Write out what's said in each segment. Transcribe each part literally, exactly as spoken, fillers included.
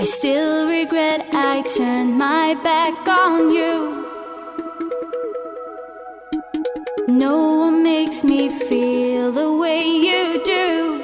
still regret I turned my back on you. No one makes me feel the way you do.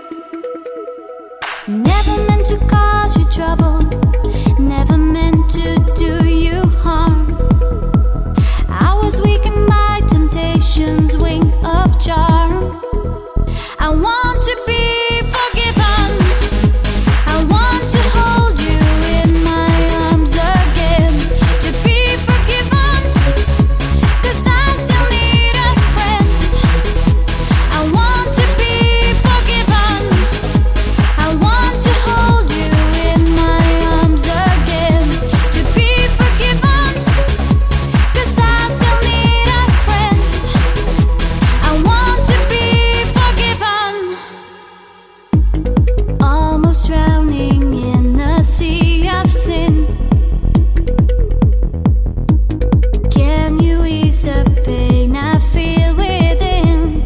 Never meant to cause you trouble, never meant to do you harm. I was weak in my temptation's wing of charm. I want to be forgiven. I want to hold you in my arms again. To be forgiven, 'cause I still need a friend. I want to be forgiven. I want to hold you in my arms again. To be forgiven, 'cause I still need a friend. I want to be forgiven. Almost drowning in a sea of sin. Can you ease the pain I feel within?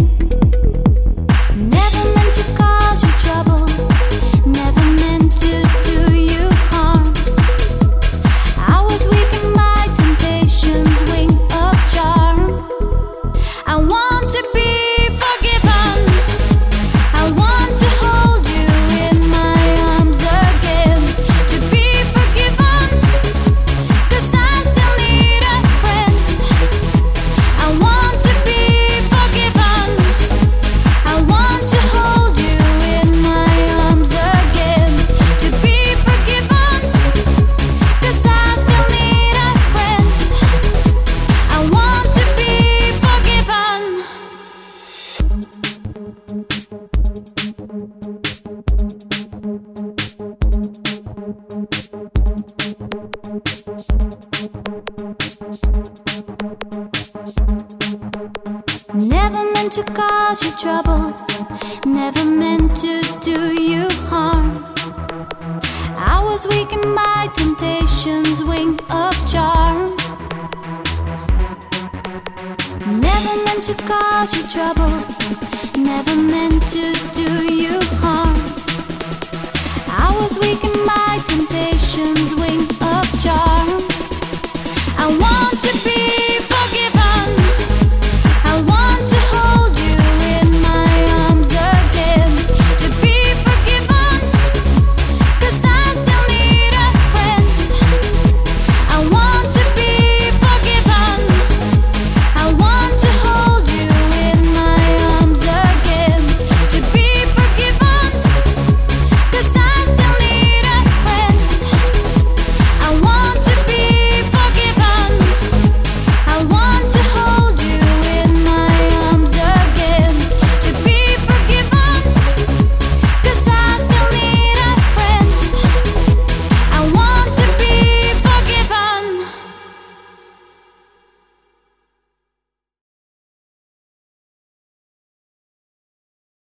Never meant to cause you trouble, never meant to do you harm. I was weak in my temptation's wing of charm. I want to be forgiven. I want to hold you in my arms again. To be forgiven, 'cause I still need a friend. I want to be forgiven. I want to hold you in my arms again. To be forgiven, 'cause I still need a friend. I want to be forgiven. Never meant to cause you trouble, never meant to do you harm. I was weak in my temptation's wing of charm. Never meant to cause you trouble, never meant to do you harm.